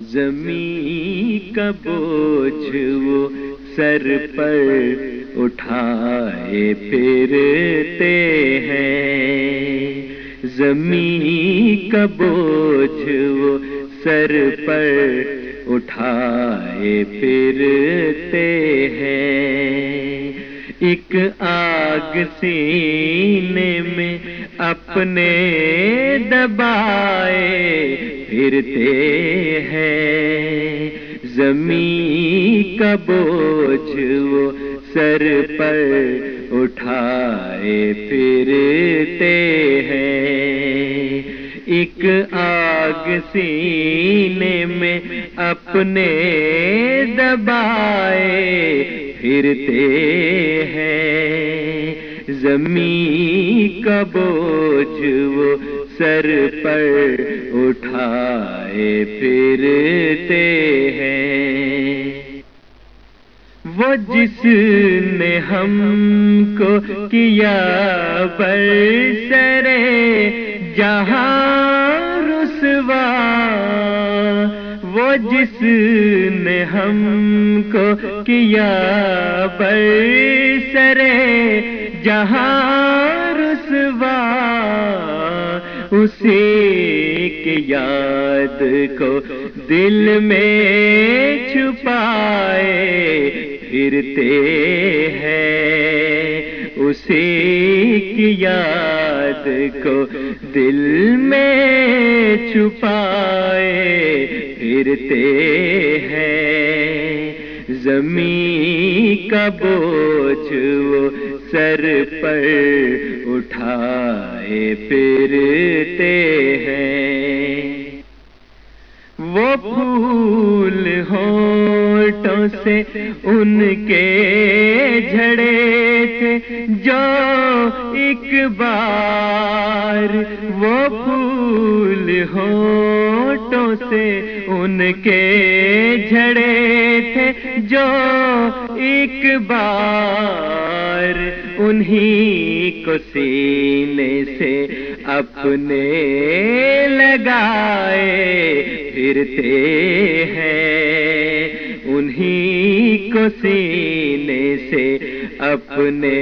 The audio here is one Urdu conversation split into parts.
زمین کا بوجھ وہ سر پر اٹھائے پھرتے ہیں، زمین کا بوجھ وہ سر پر اٹھائے پھرتے ہیں، ایک آگ سینے میں اپنے دبائے پھرتے ہیں، زمین کا بوجھ وہ سر پر اٹھائے پھرتے ہیں، ایک آگ سینے میں اپنے دبائے پھرتے ہیں، زمین کا بوجھ وہ سر پر اٹھائے پھرتے ہیں، وہ جس نے ہم کو کیا برسر جہاں رسوا، وہ جس نے ہم کو کیا برسر جہاں رسوا، اسی کی یاد کو دل میں چھپائے پھرتے ہیں، اسی کی یاد کو دل میں چھپائے پھرتے ہیں، زمین کا بوجھ وہ سر پر اٹھائے پھرتے ہیں، وہ پھول ہونٹوں سے ان کے جھڑے تھے جو ایک بار، وہ پھول ہونٹوں سے ان کے جھڑے تھے جو ایک بار، انہی کو سینے سے اپنے لگائے پھرتے ہیں، انہی کو سینے سے اپنے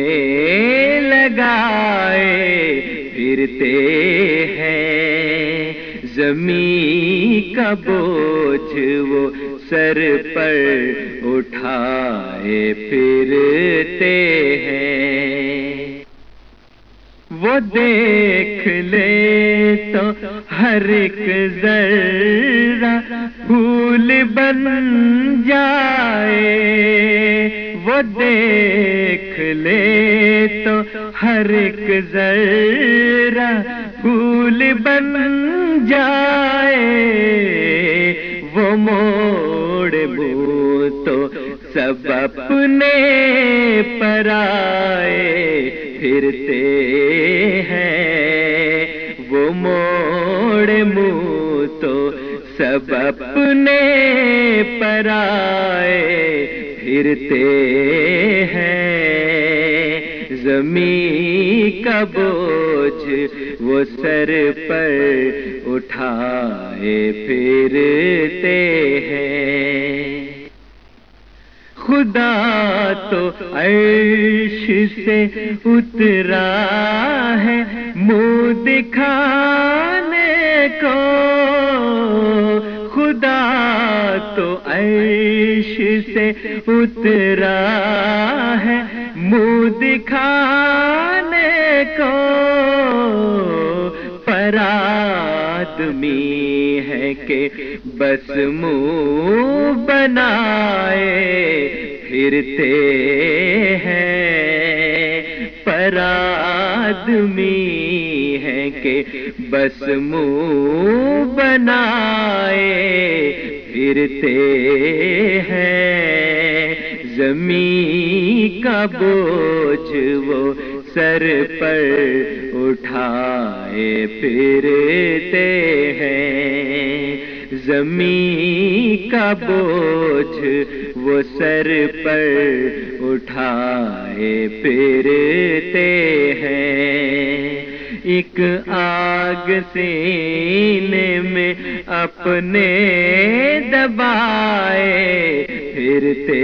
لگائے پھرتے ہیں، زمین کا بوجھ وہ سر پر اٹھائے پھرتے ہیں، وہ دیکھ لے تو ہر ایک ذرہ پھول بن جائے، وہ دیکھ لے تو ہر ایک ذرہ پھول بن جائے، وہ موڑ منہ تو سب اپنے پرائے پھرتے ہیں، وہ موڑ منہ تو سب اپنے پرائے پھرتے ہیں، زمین کا بوجھ وہ سر پر اٹھائے پھرتے ہیں، خدا تو عرش سے اترا ہے منہ دکھانے کو، خدا تو عرش سے اترا ہے منہ دکھانے کو، پر آدمی ہے کہ بس منہ بنائے پھرتے ہیں، پر آدمی ہے کہ بس منہ بنائے پھرتے ہیں، زمین کا بوجھ وہ سر پر اٹھائے پھرتے ہیں، زمین کا بوجھ وہ سر پر اٹھائے پھرتے ہیں، ایک آگ سینے میں اپنے دبائے پھرتے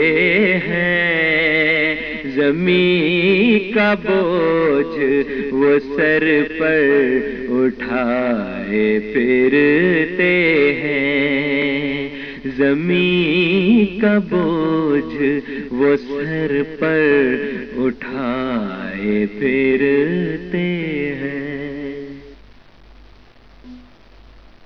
ہیں، زمین کا بوجھ وہ سر پر اٹھائے پھرتے ہیں، زمین کا بوجھ وہ سر پر اٹھائے پھرتے ہیں۔